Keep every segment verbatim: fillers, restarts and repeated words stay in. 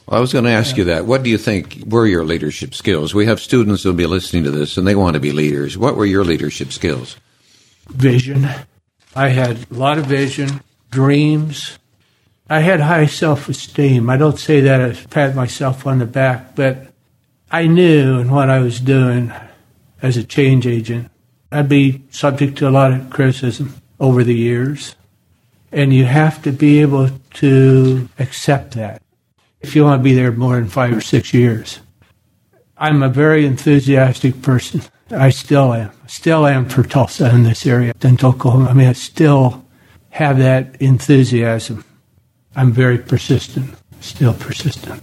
Well, I was going to ask you that. What do you think were your leadership skills? We have students who will be listening to this, and they want to be leaders. What were your leadership skills? Vision. I had a lot of vision, dreams. I had high self-esteem. I don't say that I pat myself on the back, but I knew in what I was doing as a change agent, I'd be subject to a lot of criticism over the years. And you have to be able to accept that if you want to be there more than five or six years. I'm a very enthusiastic person. I still am. Still am for Tulsa in this area, in Oklahoma. I mean, I still have that enthusiasm. I'm very persistent, still persistent.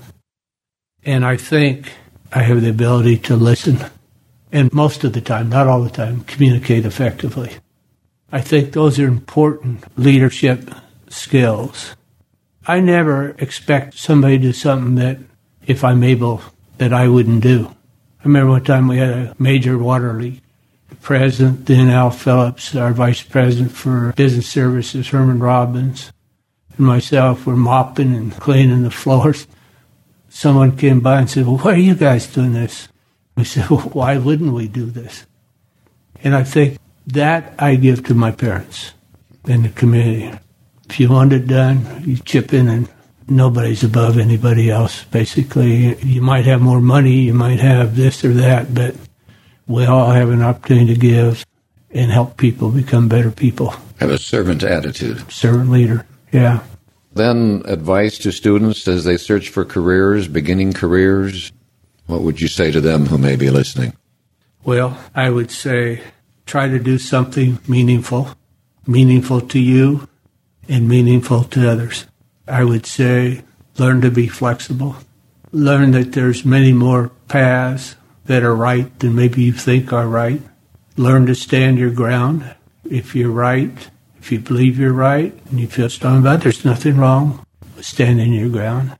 And I think I have the ability to listen. And most of the time, not all the time, communicate effectively. I think those are important leadership skills. I never expect somebody to do something that, if I'm able, that I wouldn't do. I remember one time we had a major water leak. The president, then Al Phillips, our vice president for business services, Herman Robbins, and myself were mopping and cleaning the floors. Someone came by and said, well, why are you guys doing this? We said, well, why wouldn't we do this? And I think that I give to my parents and the community. If you want it done, you chip in, and nobody's above anybody else, basically. You might have more money, you might have this or that, but we all have an opportunity to give and help people become better people. Have a servant attitude. Servant leader, yeah. Then advice to students as they search for careers, beginning careers. What would you say to them who may be listening? Well, I would say try to do something meaningful, meaningful to you and meaningful to others. I would say learn to be flexible. Learn that there's many more paths that are right than maybe you think are right. Learn to stand your ground. If you're right, if you believe you're right and you feel strong about it, there's nothing wrong with standing your ground.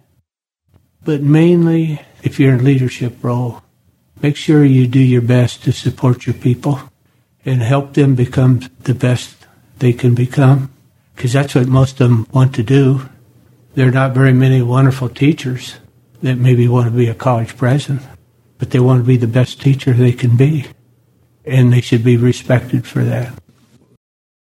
But mainly, if you're in a leadership role, make sure you do your best to support your people and help them become the best they can become, because that's what most of them want to do. There are not very many wonderful teachers that maybe want to be a college president, but they want to be the best teacher they can be, and they should be respected for that.